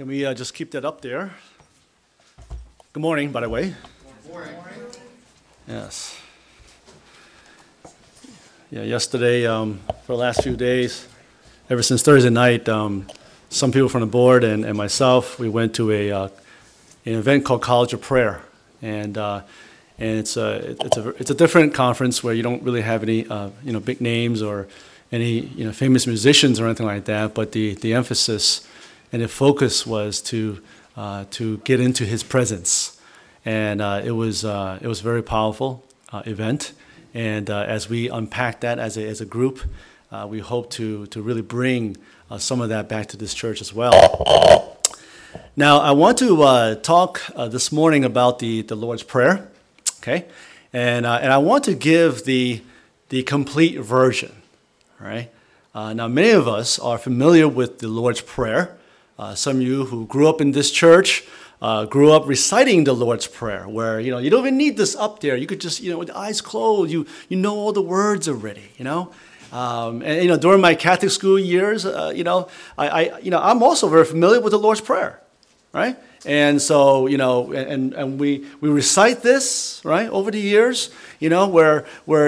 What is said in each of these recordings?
Can we just keep that up there? Good morning, by the way. Good morning. Yes. Yeah, yesterday, for the last few days, ever since Thursday night, some people from the board and myself, we went to an event called College of Prayer, and it's a different conference where you don't really have any big names or any famous musicians or anything like that, but the emphasis and the focus was to get into His presence, and it was a very powerful event. And as we unpack that as a group, we hope to really bring some of that back to this church as well. Now, I want to talk this morning about the Lord's Prayer, okay? And I want to give the complete version, right? Now, many of us are familiar with the Lord's Prayer. Some of you who grew up in this church grew up reciting the Lord's Prayer, where you don't even need this up there. You could just with the eyes closed, you know all the words already. And during my Catholic school years, I'm also very familiar with the Lord's Prayer, right? And so and we recite this right over the years, where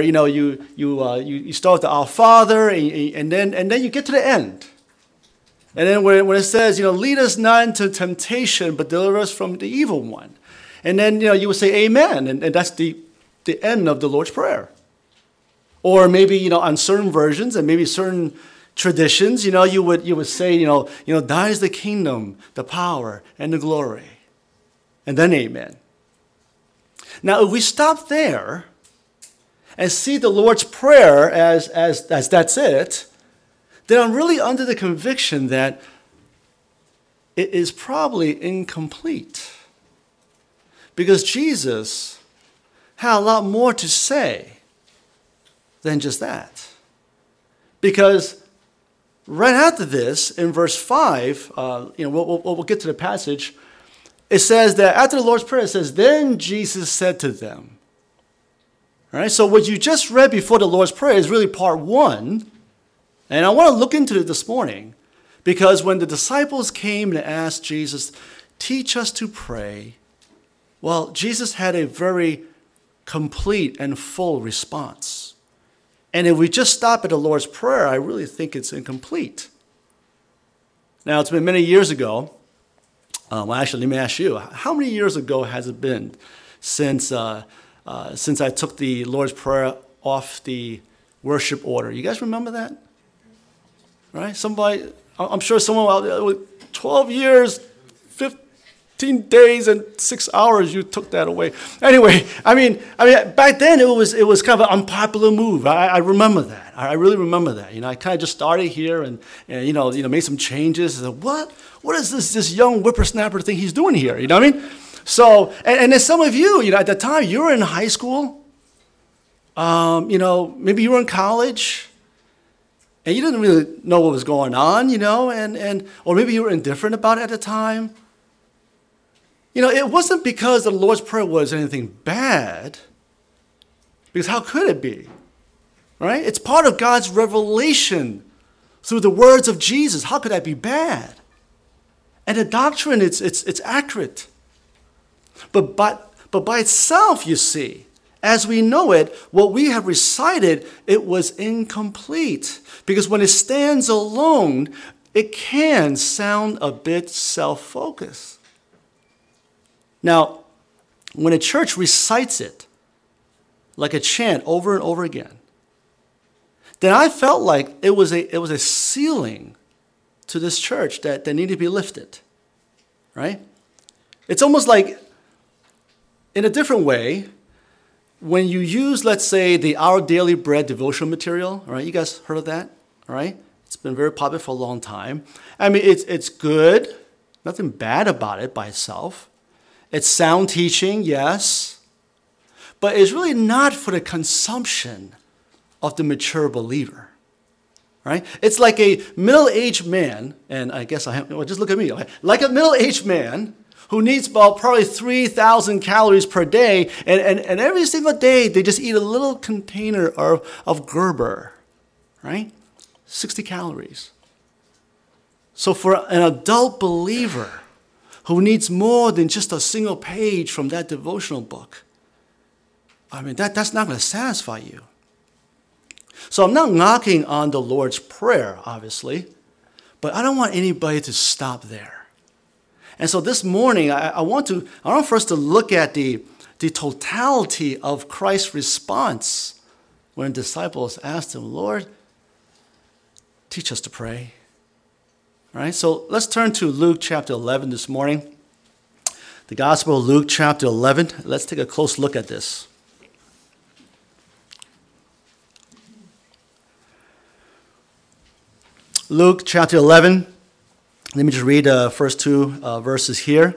you start with the Our Father, and then you get to the end. And then when it says, lead us not into temptation, but deliver us from the evil one. And then, you would say amen. And that's the end of the Lord's Prayer. Or maybe, on certain versions and maybe certain traditions, you would say, thine is the kingdom, the power, and the glory. And then amen. Now, if we stop there and see the Lord's Prayer as that's it, then I'm really under the conviction that it is probably incomplete. Because Jesus had a lot more to say than just that. Because right after this, in verse 5, we'll get to the passage, it says that after the Lord's Prayer, it says, then Jesus said to them. All right, so what you just read before the Lord's Prayer is really part 1. And I want to look into it this morning, because when the disciples came and asked Jesus, teach us to pray, well, Jesus had a very complete and full response. And if we just stop at the Lord's Prayer, I really think it's incomplete. Now, it's been many years ago. Actually, let me ask you, how many years ago has it been since I took the Lord's Prayer off the worship order? You guys remember that? Right? Somebody, I'm sure someone out there with 12 years, 15 days, and 6 hours, you took that away. Anyway, I mean, back then it was kind of an unpopular move. I remember that. I really remember that. I kind of just started here and made some changes. I said, what is this young whippersnapper thing he's doing here? You know what I mean? So, and then some of you, at the time you were in high school. Maybe you were in college. And you didn't really know what was going on, or maybe you were indifferent about it at the time. It wasn't because the Lord's Prayer was anything bad, because how could it be, right? It's part of God's revelation through the words of Jesus. How could that be bad? And the doctrine, it's accurate. But by itself, you see, as we know it, what we have recited, it was incomplete. Because when it stands alone, it can sound a bit self-focused. Now, when a church recites it, like a chant over and over again, then I felt like it was a ceiling to this church that needed to be lifted, right? It's almost like, in a different way, when you use, let's say, the Our Daily Bread devotional material, all right, you guys heard of that, all right? It's been very popular for a long time. I mean, it's good, nothing bad about it by itself. It's sound teaching, yes, but it's really not for the consumption of the mature believer, right? It's like a middle-aged man, and I guess just look at me, like a middle-aged man who needs about probably 3,000 calories per day, and every single day they just eat a little container of Gerber, right? 60 calories. So for an adult believer, who needs more than just a single page from that devotional book. I mean, that's not going to satisfy you. So I'm not knocking on the Lord's Prayer, obviously, but I don't want anybody to stop there. And so this morning, I want for us to look at the totality of Christ's response when disciples asked him, Lord, teach us to pray. All right, so let's turn to Luke chapter 11 this morning. The Gospel of Luke chapter 11. Let's take a close look at this. Luke chapter 11. Let me just read the first two verses here.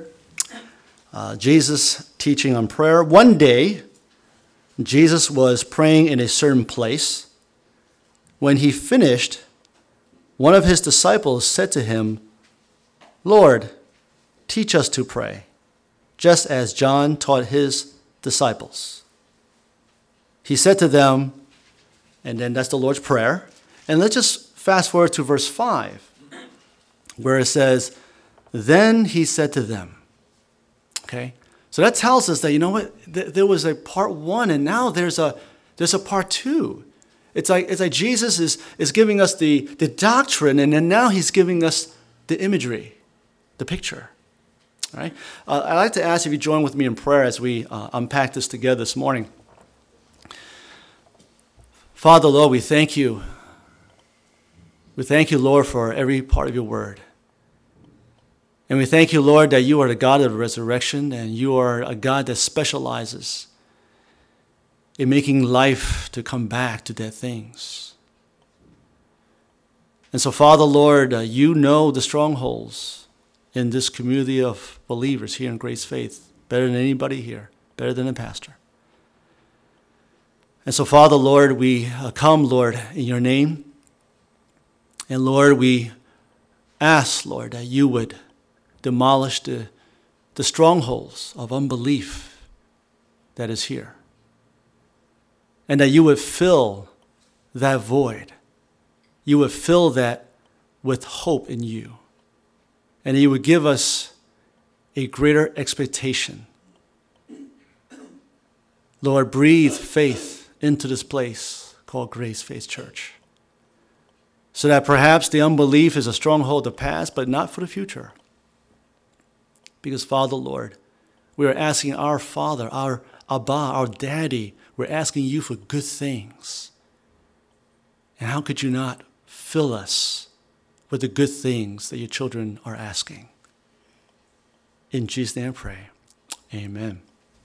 Jesus teaching on prayer. One day, Jesus was praying in a certain place. When he finished, one of his disciples said to him, Lord, teach us to pray, just as John taught his disciples. He said to them, and then that's the Lord's Prayer. And let's just fast forward to verse 5, where it says, then he said to them. Okay? So that tells us that, you know what, there was a part 1, and now there's a part 2. It's like Jesus is giving us the doctrine, and then now he's giving us the imagery, the picture. All right? I'd like to ask if you join with me in prayer as we unpack this together this morning. Father, Lord, we thank you. We thank you, Lord, for every part of your word. And we thank you, Lord, that you are the God of the resurrection, and you are a God that specializes in making life to come back to dead things. And so, Father, Lord, you know the strongholds in this community of believers here in Grace Faith better than anybody here, better than a pastor. And so, Father, Lord, we come, Lord, in your name. And, Lord, we ask, Lord, that you would demolish the strongholds of unbelief that is here. And that you would fill that void. You would fill that with hope in you. And you would give us a greater expectation. Lord, breathe faith into this place called Grace Faith Church. So that perhaps the unbelief is a stronghold of the past, but not for the future. Because, Father, Lord, we are asking our Father, our Abba, our Daddy, we're asking you for good things. And how could you not fill us with the good things that your children are asking? In Jesus' name I pray. Amen.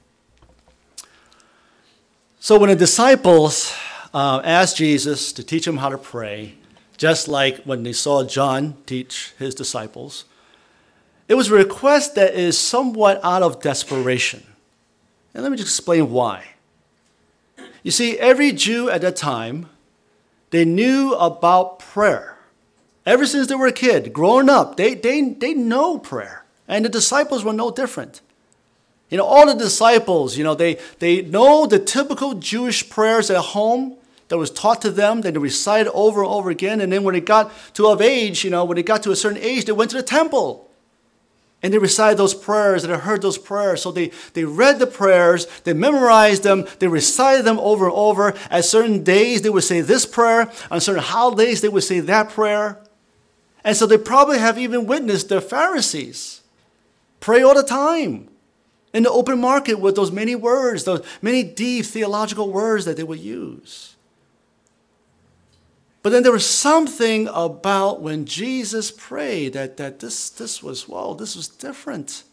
So when the disciples asked Jesus to teach them how to pray, just like when they saw John teach his disciples, it was a request that is somewhat out of desperation. And let me just explain why. You see, every Jew at that time, they knew about prayer. Ever since they were a kid, growing up, they know prayer. And the disciples were no different. You know, all the disciples, you know, they know the typical Jewish prayers at home that was taught to them, that they recited over and over again. And then when they got to age, you know, when they got to a certain age, they went to the temple. And they recited those prayers, and they heard those prayers. So they read the prayers, they memorized them, they recited them over and over. At certain days, they would say this prayer. On certain holidays, they would say that prayer. And so they probably have even witnessed the Pharisees pray all the time in the open market with those many words, those many deep theological words that they would use. But then there was something about when Jesus prayed that this was different.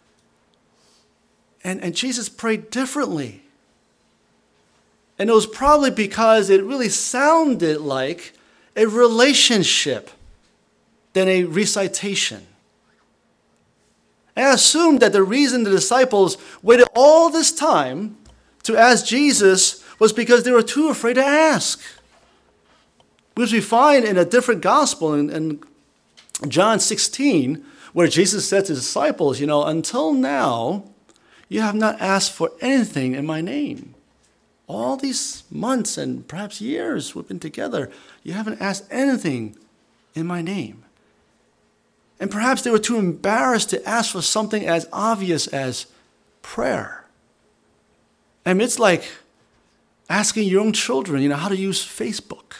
And Jesus prayed differently. And it was probably because it really sounded like a relationship than a recitation. And I assume that the reason the disciples waited all this time to ask Jesus was because they were too afraid to ask. Which we find in a different gospel in John 16, where Jesus said to his disciples, you know, until now, you have not asked for anything in my name. All these months and perhaps years we've been together, you haven't asked anything in my name. And perhaps they were too embarrassed to ask for something as obvious as prayer. I mean, it's like asking your own children, how to use Facebook,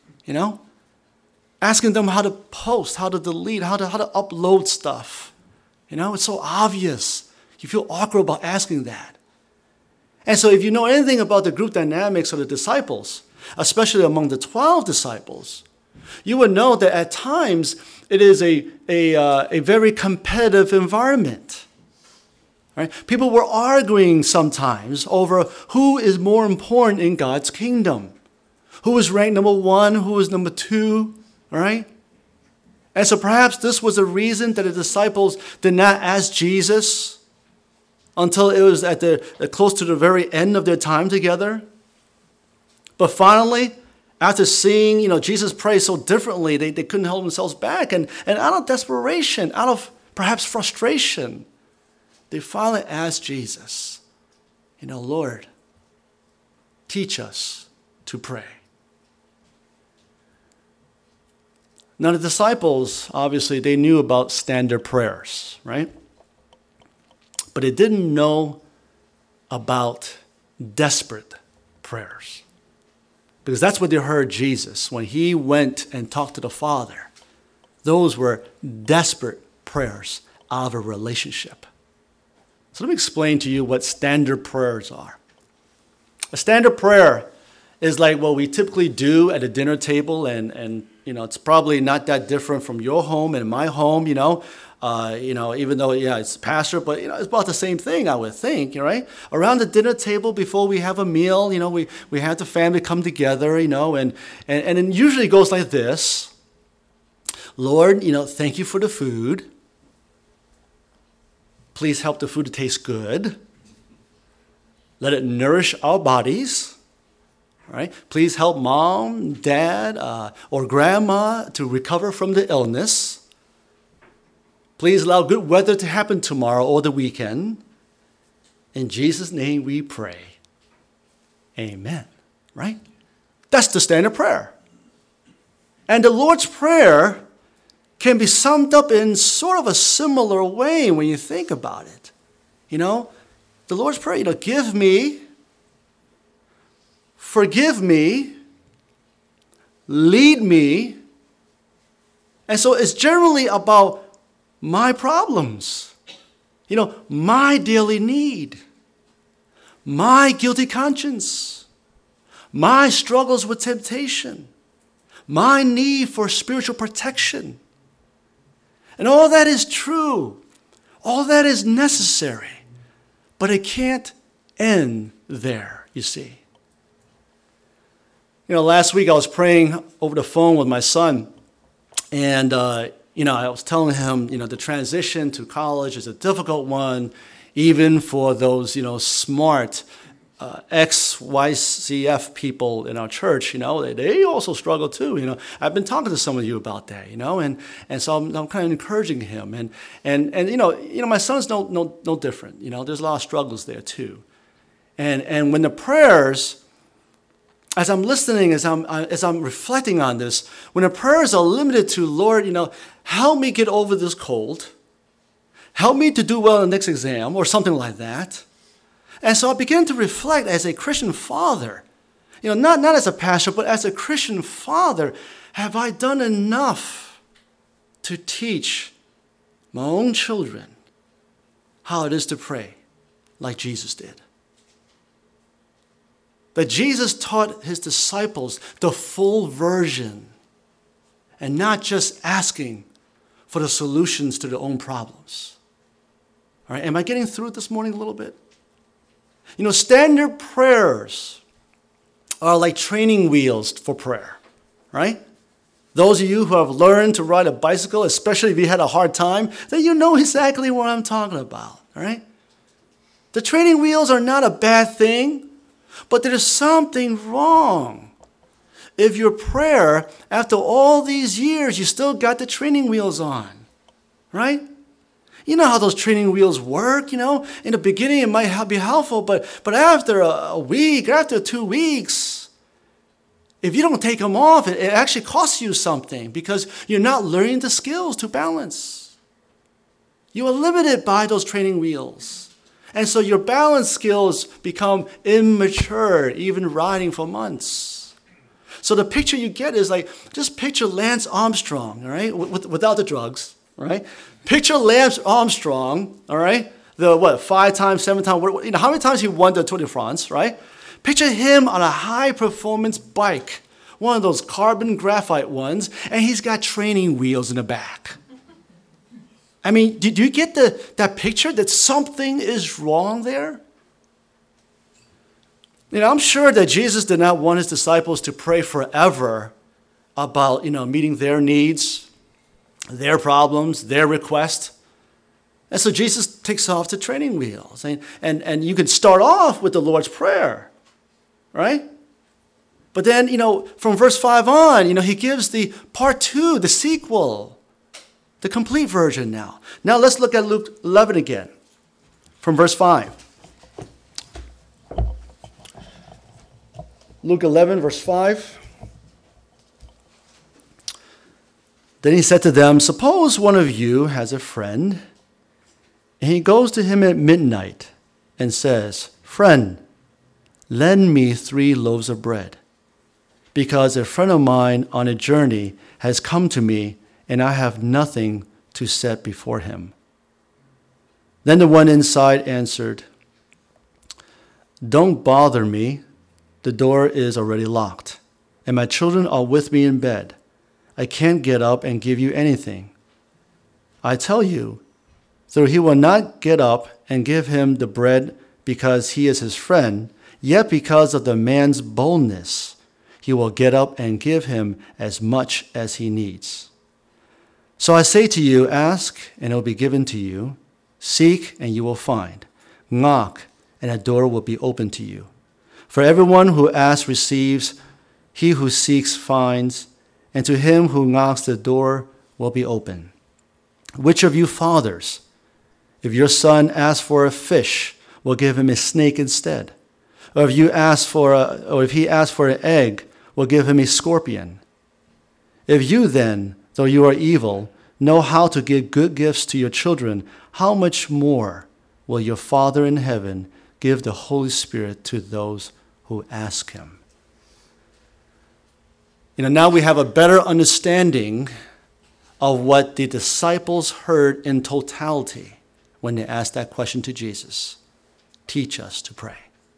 asking them how to post, how to delete, how to upload stuff. It's so obvious. You feel awkward about asking that. And so if you know anything about the group dynamics of the disciples, especially among the 12 disciples, you would know that at times it is a very competitive environment. Right? People were arguing sometimes over who is more important in God's kingdom. Who is ranked number 1, who is number 2, all right? And so perhaps this was a reason that the disciples did not ask Jesus until it was at close to the very end of their time together. But finally, after seeing, Jesus pray so differently, they couldn't hold themselves back. And out of desperation, out of perhaps frustration, they finally asked Jesus, Lord, teach us to pray. Now the disciples, obviously, they knew about standard prayers, right? But they didn't know about desperate prayers. Because that's what they heard Jesus when he went and talked to the Father. Those were desperate prayers out of a relationship. So let me explain to you what standard prayers are. A standard prayer is like what we typically do at a dinner table, and it's probably not that different from your home and my home, even though, it's pastor, but, it's about the same thing, I would think, right? Around the dinner table before we have a meal, we have the family come together, and it usually goes like this. Lord, thank you for the food. Please help the food to taste good. Let it nourish our bodies. All right? Please help mom, dad, or grandma to recover from the illness. Please allow good weather to happen tomorrow or the weekend. In Jesus' name we pray. Amen. Right? That's the standard prayer. And the Lord's Prayer can be summed up in sort of a similar way when you think about it. The Lord's Prayer, give me, forgive me, lead me. And so it's generally about my problems, my daily need, my guilty conscience, my struggles with temptation, my need for spiritual protection. And all that is true. All that is necessary. But it can't end there, you see. Last week I was praying over the phone with my son. And, I was telling him, the transition to college is a difficult one, even for those, smart ex-YCF people in our church, they also struggle too. I've been talking to some of you about that, and so I'm kind of encouraging him, and my son's no different. There's a lot of struggles there too, and when the prayers, as I'm listening, as I'm reflecting on this, when the prayers are limited to Lord, help me get over this cold, help me to do well in the next exam, or something like that. And so I began to reflect as a Christian father, not as a pastor, but as a Christian father, have I done enough to teach my own children how it is to pray like Jesus did? That Jesus taught his disciples the full version and not just asking for the solutions to their own problems. All right, am I getting through it this morning a little bit? Standard prayers are like training wheels for prayer, right? Those of you who have learned to ride a bicycle, especially if you had a hard time, then you know exactly what I'm talking about, all right? The training wheels are not a bad thing, but there's something wrong if your prayer, after all these years, you still got the training wheels on, right? You know how those training wheels work, In the beginning, it might be helpful, but after a week, after 2 weeks, if you don't take them off, it actually costs you something because you're not learning the skills to balance. You are limited by those training wheels. And so your balance skills become immature, even riding for months. So the picture you get is like, just picture Lance Armstrong, all right, without the drugs, all right? Picture Lance Armstrong, all right, the 5 times, 7 times, how many times he won the Tour de France, right? Picture him on a high-performance bike, one of those carbon graphite ones, and he's got training wheels in the back. I mean, do you get that picture that something is wrong there? I'm sure that Jesus did not want his disciples to pray forever about, meeting their needs, their problems, their requests. And so Jesus takes off the training wheels. And you can start off with the Lord's Prayer, right? But then, from verse 5 on, he gives the part 2, the sequel, the complete version now. Now let's look at Luke 11 again, from verse 5. Luke 11, verse 5. Then he said to them, suppose one of you has a friend, and he goes to him at midnight and says, friend, lend me 3 loaves of bread, because a friend of mine on a journey has come to me, and I have nothing to set before him. Then the one inside answered, don't bother me. The door is already locked, and my children are with me in bed. I can't get up and give you anything. I tell you, though he will not get up and give him the bread because he is his friend, yet because of the man's boldness, he will get up and give him as much as he needs. So I say to you, ask, and it will be given to you. Seek, and you will find. Knock, and a door will be opened to you. For everyone who asks receives, he who seeks finds, and to him who knocks the door will be open. Which of you fathers, if your son asks for a fish, will give him a snake instead? Or if he asks for an egg, will give him a scorpion? If you then, though you are evil, know how to give good gifts to your children, how much more will your Father in heaven give the Holy Spirit to those who ask him? Now we have a better understanding of what the disciples heard in totality when they asked that question to Jesus. Teach us to pray.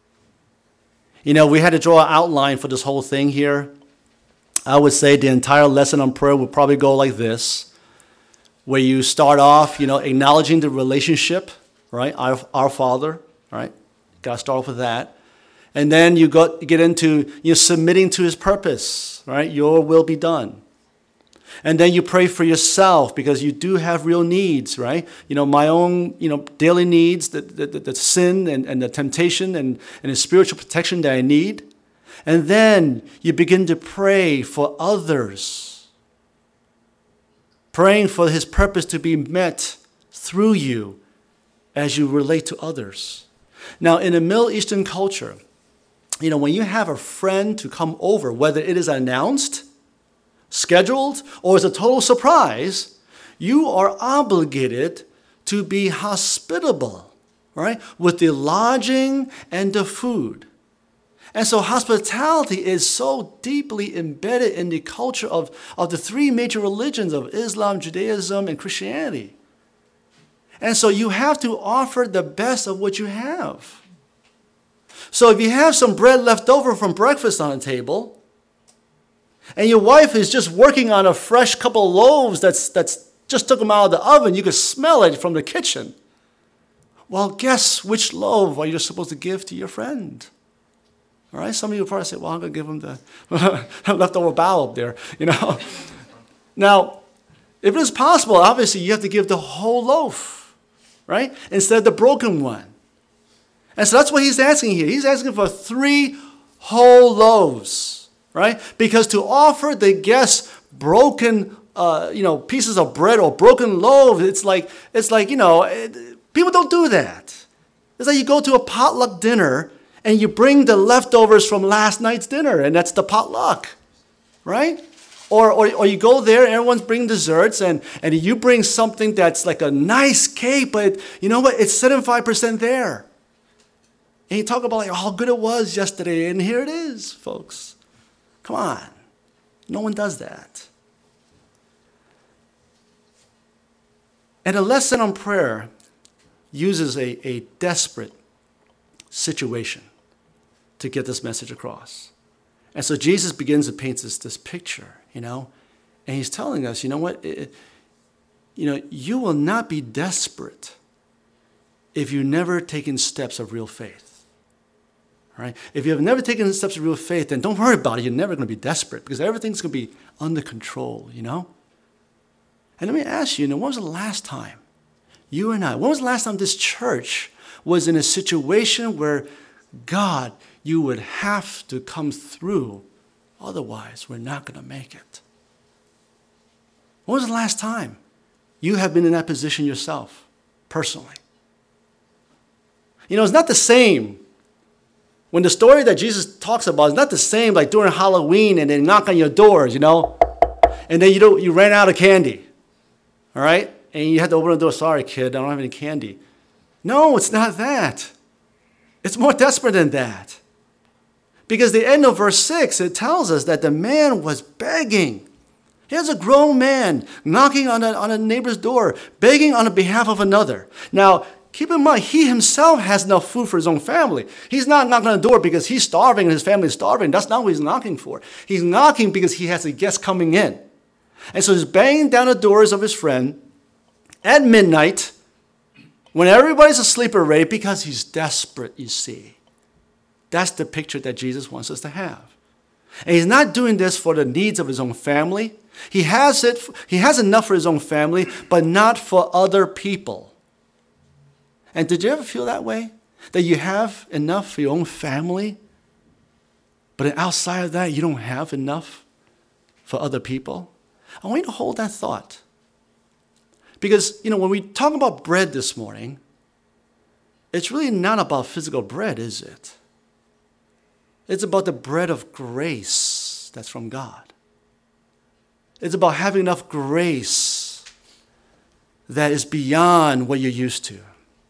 We had to draw an outline for this whole thing here. I would say the entire lesson on prayer would probably go like this, where you start off, acknowledging the relationship, right? Our Father, right? Got to start off with that. And then you get into submitting to his purpose, right? Your will be done. And then you pray for yourself because you do have real needs, right? My own, daily needs, the sin and the temptation and the spiritual protection that I need. And then you begin to pray for others, praying for his purpose to be met through you as you relate to others. Now, in a Middle Eastern culture, when you have a friend to come over, whether it is announced, scheduled, or is a total surprise, you are obligated to be hospitable, right, with the lodging and the food. And so hospitality is so deeply embedded in the culture of the 3 major religions of Islam, Judaism, and Christianity. And so you have to offer the best of what you have. So if you have some bread left over from breakfast on the table, and your wife is just working on a fresh couple of loaves that's just took them out of the oven, you can smell it from the kitchen. Well, guess which loaf are you supposed to give to your friend? All right, some of you will probably say, well, I'm going to give him the leftover bowl up there, Now, if it is possible, obviously you have to give the whole loaf, right, instead of the broken one. And so that's what he's asking here. He's asking for 3 whole loaves, right? Because to offer the guests broken, pieces of bread or broken loaves, it's like people don't do that. It's like you go to a potluck dinner and you bring the leftovers from last night's dinner, and that's the potluck, right? Or you go there, everyone's bringing desserts, and you bring something that's like a nice cake, but you know what? It's 75% there. And you talk about like how good it was yesterday, and here it is, folks. Come on. No one does that. And a lesson on prayer uses a desperate situation to get this message across. And so Jesus begins to paint this picture, and he's telling us, you know what, you will not be desperate if you've never taken steps of real faith. All right? If you have never taken steps of real faith, then don't worry about it. You're never going to be desperate because everything's going to be under control, And let me ask you, when was the last time, when was the last time this church was in a situation where God, you would have to come through, otherwise we're not going to make it? When was the last time you have been in that position yourself, personally? It's not the same. When the story that Jesus talks about is not the same like during Halloween and they knock on your doors, and then you ran out of candy, all right? And you had to open the door, sorry kid, I don't have any candy. No, it's not that. It's more desperate than that. Because the end of verse 6, it tells us that the man was begging. Here's a grown man knocking on a neighbor's door, begging on the behalf of another. Now, keep in mind, he himself has enough food for his own family. He's not knocking on the door because he's starving and his family is starving. That's not what he's knocking for. He's knocking because he has a guest coming in. And so he's banging down the doors of his friend at midnight when everybody's asleep already because he's desperate, you see. That's the picture that Jesus wants us to have. And he's not doing this for the needs of his own family. He has enough for his own family, but not for other people. And did you ever feel that way? That you have enough for your own family, but outside of that, you don't have enough for other people? I want you to hold that thought. Because, when we talk about bread this morning, it's really not about physical bread, is it? It's about the bread of grace that's from God. It's about having enough grace that is beyond what you're used to.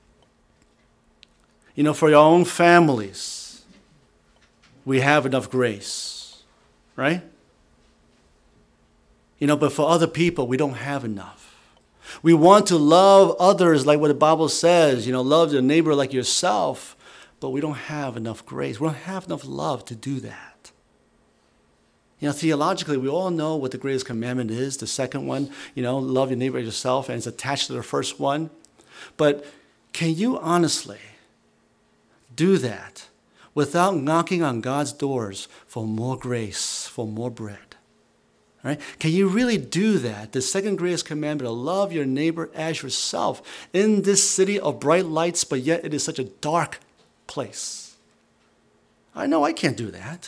For your own families, we have enough grace, right? But for other people, we don't have enough. We want to love others like what the Bible says, love your neighbor like yourself, but we don't have enough grace. We don't have enough love to do that. Theologically, we all know what the greatest commandment is. The second one, love your neighbor as yourself, and it's attached to the first one. But can you honestly do that without knocking on God's doors for more grace, for more bread? All right? Can you really do that? The second greatest commandment, to love your neighbor as yourself in this city of bright lights, but yet it is such a dark place. I know I can't do that.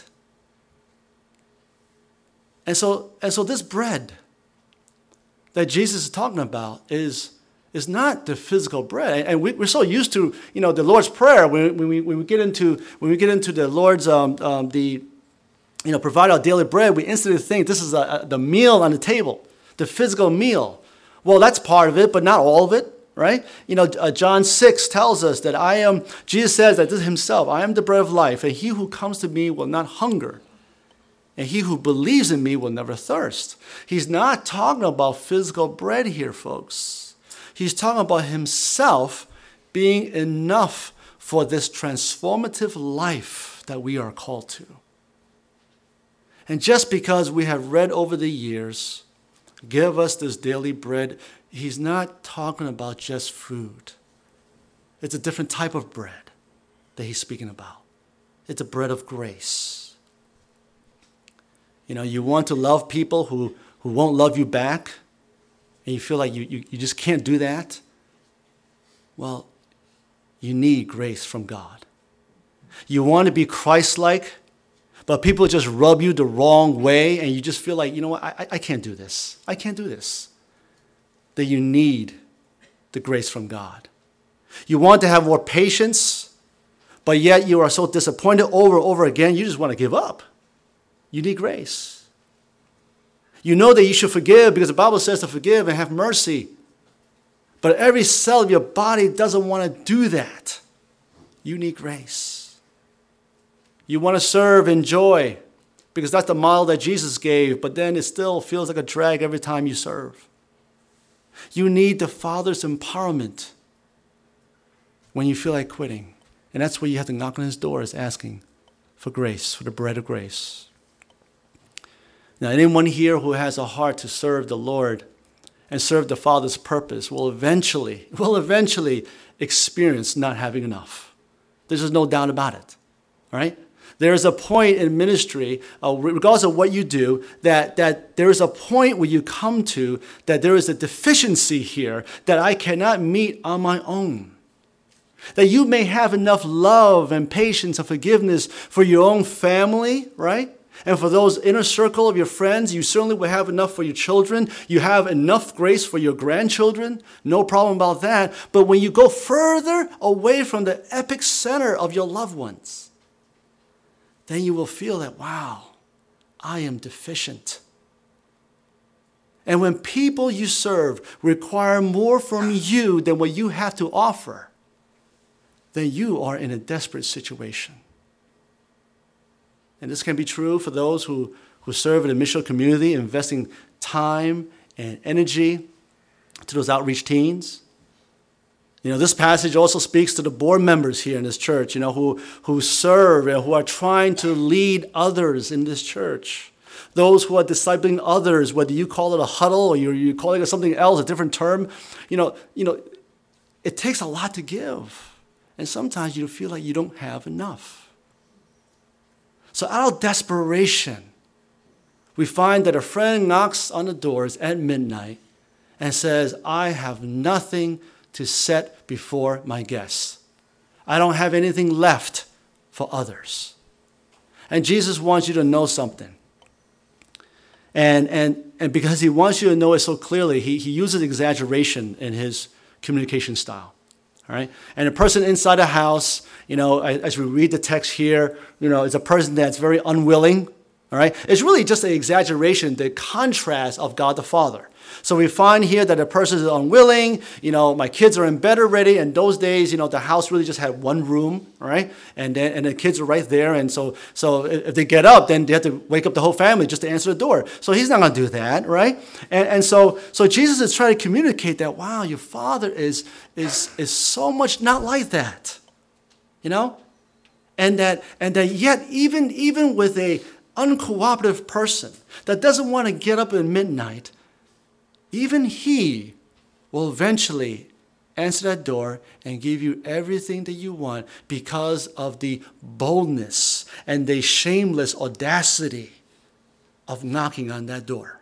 And so this bread that Jesus is talking about is not the physical bread. And we're so used to, the Lord's Prayer when we get into the Lord's provide our daily bread, we instantly think this is the meal on the table, the physical meal. Well, that's part of it, but not all of it, right? John 6 tells us that Jesus says that this himself, I am the bread of life, and he who comes to me will not hunger, and he who believes in me will never thirst. He's not talking about physical bread here, folks. He's talking about himself being enough for this transformative life that we are called to. And just because we have read over the years, give us this daily bread, he's not talking about just food. It's a different type of bread that he's speaking about. It's a bread of grace. You want to love people who won't love you back, and you feel like you just can't do that. Well, you need grace from God. You want to be Christ-like, but people just rub you the wrong way, and you just feel like, I can't do this. I can't do this. That you need the grace from God. You want to have more patience, but yet you are so disappointed over and over again, you just want to give up. You need grace. You know that you should forgive because the Bible says to forgive and have mercy. But every cell of your body doesn't want to do that. You need grace. You want to serve in joy because that's the model that Jesus gave, but then it still feels like a drag every time you serve. You need the Father's empowerment when you feel like quitting. And that's where you have to knock on his doors asking for grace, for the bread of grace. Now, anyone here who has a heart to serve the Lord and serve the Father's purpose will eventually experience not having enough. There's just no doubt about it. All right? There is a point in ministry, regardless of what you do, that there is a point where you come to that there is a deficiency here that I cannot meet on my own. That you may have enough love and patience and forgiveness for your own family, right? And for those inner circle of your friends, you certainly will have enough for your children. You have enough grace for your grandchildren. No problem about that. But when you go further away from the epic center of your loved ones, then you will feel that, wow, I am deficient. And when people you serve require more from you than what you have to offer, then you are in a desperate situation. And this can be true for those who serve in the missional community, investing time and energy to those outreach teams. You know, this passage also speaks to the board members here in this church, you know, who serve and who are trying to lead others in this church. Those who are discipling others, whether you call it a huddle or you're calling it something else, a different term, you know, it takes a lot to give. And sometimes you feel like you don't have enough. So out of desperation, we find that a friend knocks on the doors at midnight and says, I have nothing to set before my guests. I don't have anything left for others. And Jesus wants you to know something. And because he wants you to know it so clearly, he uses exaggeration in his communication style. All right? And a person inside a house, you know, as we read the text here, you know, is a person that's very unwilling. All right? It's really just an exaggeration, the contrast of God the Father. So we find here that a person is unwilling. You know, my kids are in bed already. And those days, you know, the house really just had one room, all right? And the kids are right there. And so if they get up, then they have to wake up the whole family just to answer the door. So he's not going to do that, right? And so Jesus is trying to communicate that, wow, your Father is so much not like that, you know? And that yet even with a uncooperative person that doesn't want to get up at midnight, even he will eventually answer that door and give you everything that you want because of the boldness and the shameless audacity of knocking on that door.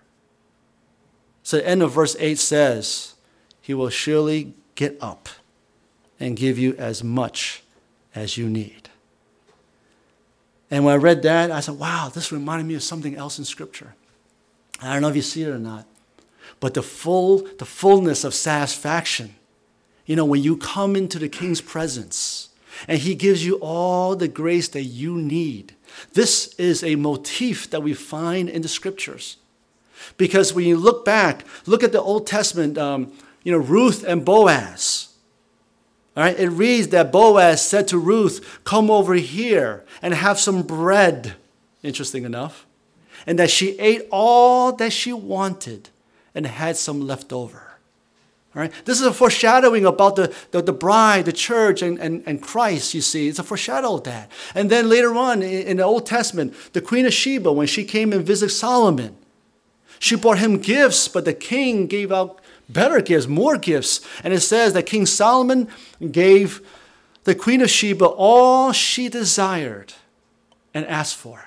So the end of verse 8 says, he will surely get up and give you as much as you need. And when I read that, I said, wow, this reminded me of something else in Scripture. I don't know if you see it or not. But the fullness of satisfaction, you know, when you come into the King's presence and he gives you all the grace that you need. This is a motif that we find in the Scriptures. Because when you look back, look at the Old Testament, Ruth and Boaz. All right, it reads that Boaz said to Ruth, come over here and have some bread, interesting enough, and that she ate all that she wanted and had some left over. All right? This is a foreshadowing about the bride, the church, and Christ, you see. It's a foreshadow of that. And then later on in the Old Testament, the Queen of Sheba, when she came and visited Solomon, she brought him gifts, but the king gave out better gifts, more gifts. And it says that King Solomon gave the Queen of Sheba all she desired and asked for.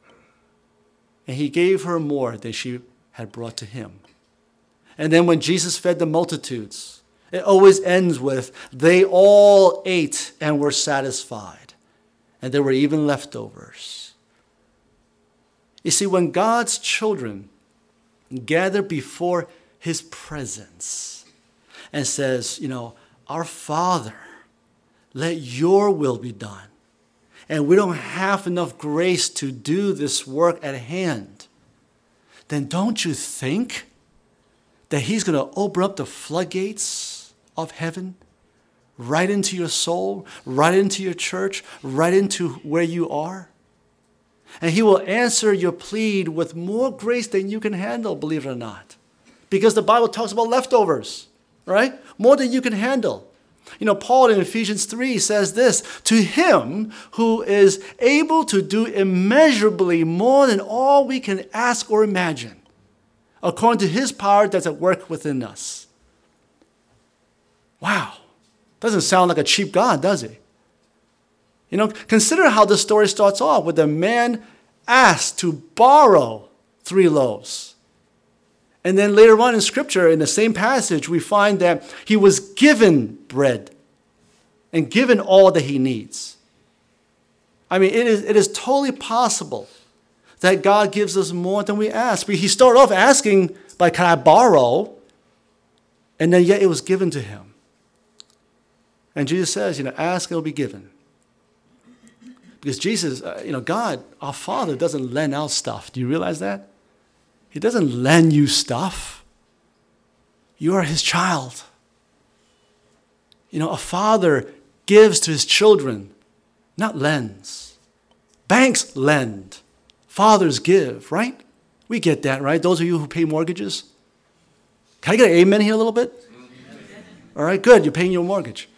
And he gave her more than she had brought to him. And then when Jesus fed the multitudes, it always ends with, they all ate and were satisfied. And there were even leftovers. You see, when God's children gather before his presence and says, our Father, let your will be done. And we don't have enough grace to do this work at hand. then don't you think that he's going to open up the floodgates of heaven right into your soul, right into your church, right into where you are? And he will answer your plea with more grace than you can handle, believe it or not. Because the Bible talks about leftovers, right? More than you can handle. Paul in Ephesians 3 says this, to him who is able to do immeasurably more than all we can ask or imagine, according to his power that's at work within us. Wow. Doesn't sound like a cheap God, does it? Consider how the story starts off with a man asked to borrow 3 loaves. And then later on in Scripture, in the same passage, we find that he was given bread and given all that he needs. It is totally possible that God gives us more than we ask. He started off asking, can I borrow? And then yet it was given to him. And Jesus says, ask and it will be given. Because Jesus, God, our Father, doesn't lend out stuff. Do you realize that? He doesn't lend you stuff. You are his child. A father gives to his children, not lends. Banks lend. Fathers give, right? We get that, right? Those of you who pay mortgages. Can I get an amen here a little bit? All right, good. You're paying your mortgage.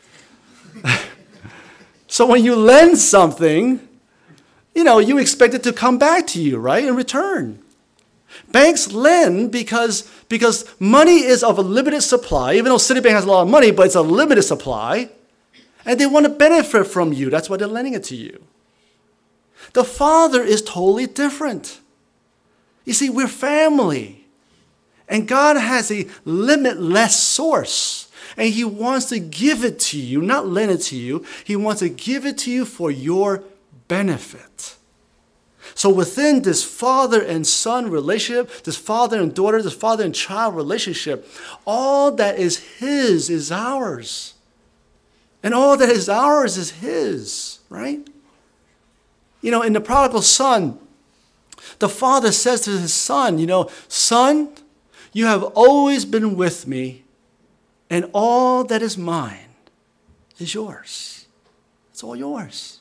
So when you lend something, you expect it to come back to you, right, in return. Banks lend because money is of a limited supply, even though Citibank has a lot of money, but it's a limited supply, and they want to benefit from you. That's why they're lending it to you. The Father is totally different. You see, we're family, and God has a limitless source. And he wants to give it to you, not lend it to you. He wants to give it to you for your benefit. So within this father and son relationship, this father and daughter, this father and child relationship, all that is his is ours. And all that is ours is his, right? In the prodigal son, the father says to his son, son, you have always been with me, and all that is mine is yours. It's all yours.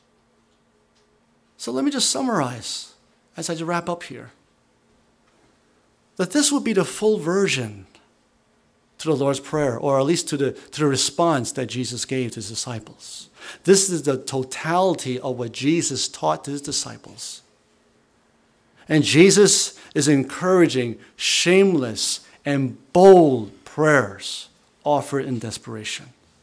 So let me just summarize as I wrap up here. That this would be the full version to the Lord's Prayer, or at least to the response that Jesus gave to his disciples. This is the totality of what Jesus taught to his disciples. And Jesus is encouraging shameless and bold prayers offered in desperation.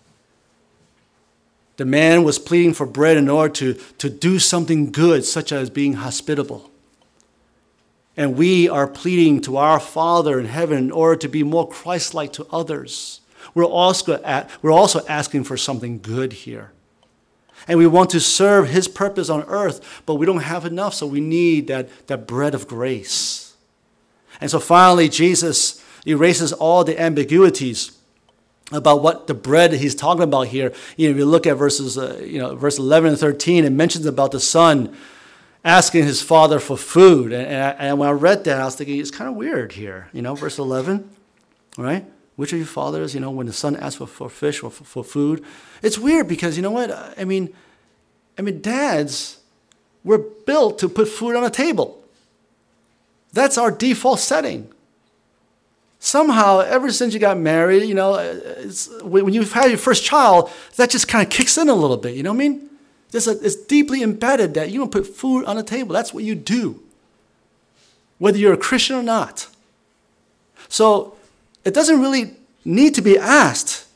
The man was pleading for bread in order to do something good, such as being hospitable. And we are pleading to our Father in heaven in order to be more Christ-like to others. We're also asking for something good here. And we want to serve his purpose on earth, but we don't have enough, so we need that bread of grace. And so finally, Jesus erases all the ambiguities about what the bread he's talking about here. If you look at verse 11 and 13, it mentions about the son asking his father for food. And when I read that, I was thinking, it's kind of weird here. Verse 11, right? Which of you fathers, when the son asks for fish or for food? It's weird because, you know what? I mean, dads were built to put food on the table. That's our default setting. Somehow, ever since you got married, when you've had your first child, that just kind of kicks in a little bit. You know what I mean? It's deeply embedded that you don't put food on the table. That's what you do, whether you're a Christian or not. So it doesn't really need to be asked,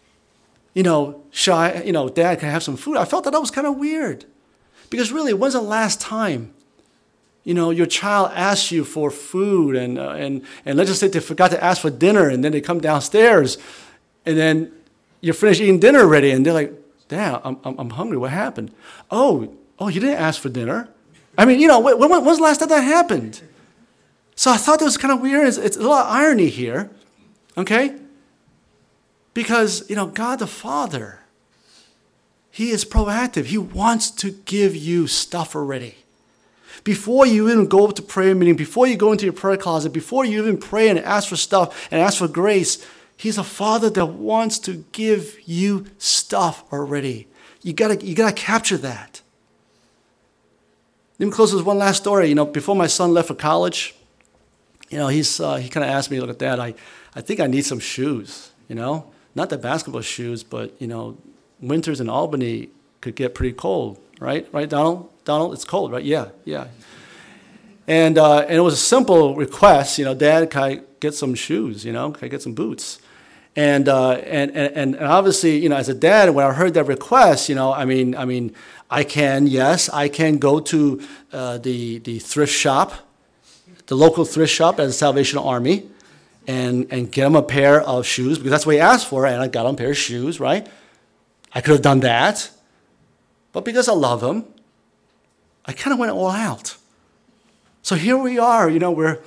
Dad, can I have some food? I felt that was kind of weird. Because really, when's the last time your child asks you for food and let's just say they forgot to ask for dinner and then they come downstairs and then you're finished eating dinner already and they're like, Dad, I'm hungry. What happened? Oh, you didn't ask for dinner? When's the last time that happened? So I thought that was kind of weird. It's a lot of irony here, okay? Because, God the Father, he is proactive. He wants to give you stuff already. Before you even go to prayer meeting, before you go into your prayer closet, before you even pray and ask for stuff and ask for grace, he's a father that wants to give you stuff already. You gotta capture that. Let me close with one last story. Before my son left for college, he kind of asked me, look at Dad, I think I need some shoes, not the basketball shoes, but, winters in Albany could get pretty cold, right? Right, Donald? Donald, it's cold, right? Yeah. And it was a simple request, Dad, can I get some shoes, can I get some boots? And obviously, as a dad, when I heard that request, I can go to the thrift shop, the local thrift shop at the Salvation Army, and get him a pair of shoes, because that's what he asked for, and I got him a pair of shoes, right? I could have done that, but because I love him, I kind of went all out. So here we are, we're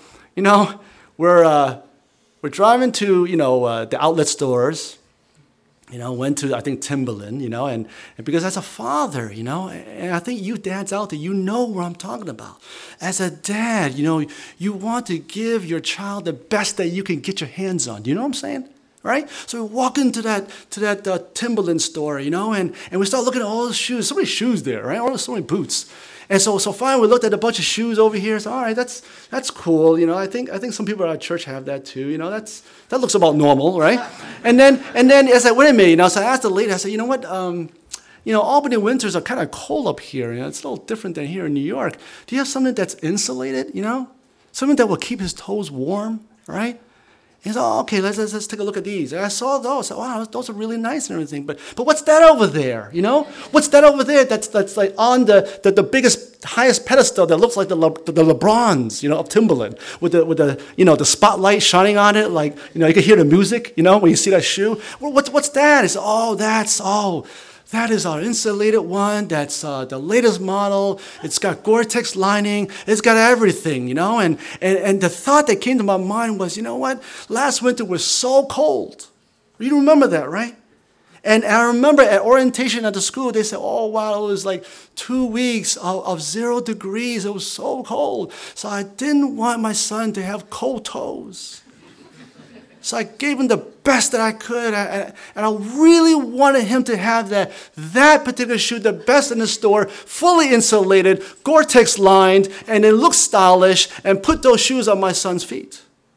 driving to, the outlet stores, went to, I think, Timberland, and because as a father, and I think you dads out there, you know what I'm talking about. As a dad, you want to give your child the best that you can get your hands on. Do you know what I'm saying? Right? So we walk into that Timberland store, and we start looking at all the shoes. So many shoes there, right? So many boots. And so finally we looked at a bunch of shoes over here. So all right, that's cool. I think some people at our church have that too. That looks about normal, right? And then I said, wait a minute. So I asked the lady. I said, you know what? Albany winters are kind of cold up here. It's a little different than here in New York. Do you have something that's insulated? Something that will keep his toes warm, right? He said, oh, okay, let's take a look at these. And I saw those. I said, wow, those are really nice and everything. But what's that over there? What's that over there that's like on the biggest, highest pedestal that looks like the LeBrons, of Timberland, with the spotlight shining on it, like, you can hear the music, when you see that shoe. Well, what's that? It's that is our insulated one. That's the latest model. It's got Gore-Tex lining. It's got everything, And the thought that came to my mind was, you know what? Last winter was so cold. You remember that, right? And I remember at orientation at the school, they said, oh, wow, it was like 2 weeks of 0 degrees. It was so cold. So I didn't want my son to have cold toes. So I gave him the best that I could, and I really wanted him to have that particular shoe, the best in the store, fully insulated, Gore-Tex lined, and it looked stylish, and put those shoes on my son's feet.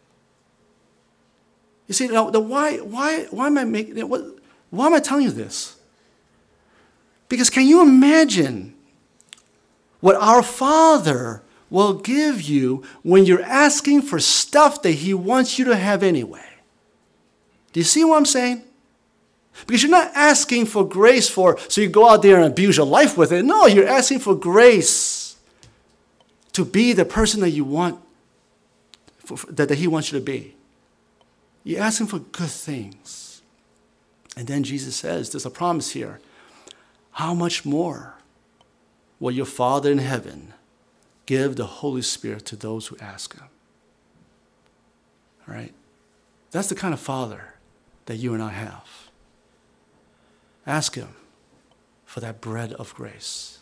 You see, now why am I telling you this? Because can you imagine what our Father will give you when you're asking for stuff that He wants you to have anyway? Do you see what I'm saying? Because you're not asking for grace so you go out there and abuse your life with it. No, you're asking for grace to be the person that you want, that He wants you to be. You're asking for good things. And then Jesus says, there's a promise here. How much more will your Father in heaven give the Holy Spirit to those who ask Him? All right? That's the kind of Father that you and I have. Ask Him for that bread of grace.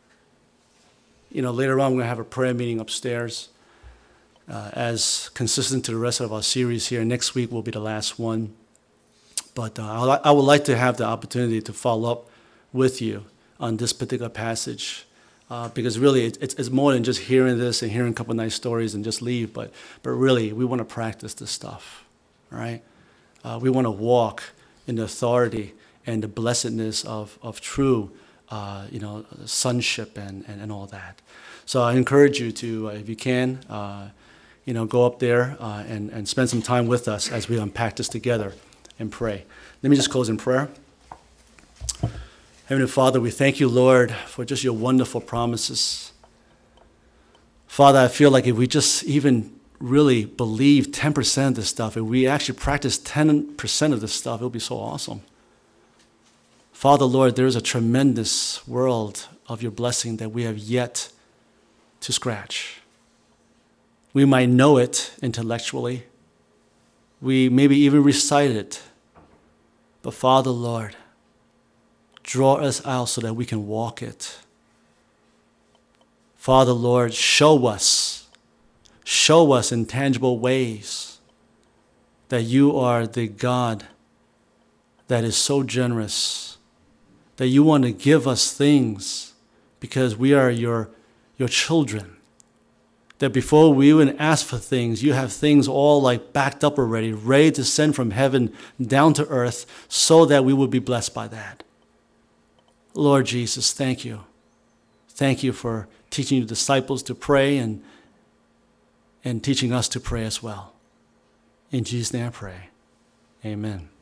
Later on, we're going to have a prayer meeting upstairs as consistent to the rest of our series here. Next week will be the last one. But I would like to have the opportunity to follow up with you on this particular passage because really it's more than just hearing this and hearing a couple nice stories and just leave, but really we want to practice this stuff, all right? We want to walk in the authority and the blessedness of true, sonship and all that. So I encourage you to, if you can, go up there and spend some time with us as we unpack this together and pray. Let me just close in prayer. Heavenly Father, we thank you, Lord, for just your wonderful promises. Father, I feel like if we just even really believe 10% of this stuff, if we actually practice 10% of this stuff, it would be so awesome. Father, Lord, there is a tremendous world of your blessing that we have yet to scratch. We might know it intellectually. We maybe even recite it. But Father, Lord, draw us out so that we can walk it. Father, Lord, show us in tangible ways that you are the God that is so generous, that you want to give us things because we are your children. That before we even ask for things, you have things all like backed up already, ready to send from heaven down to earth so that we would be blessed by that. Lord Jesus, thank you. Thank you for teaching your disciples to pray and teaching us to pray as well. In Jesus' name I pray. Amen.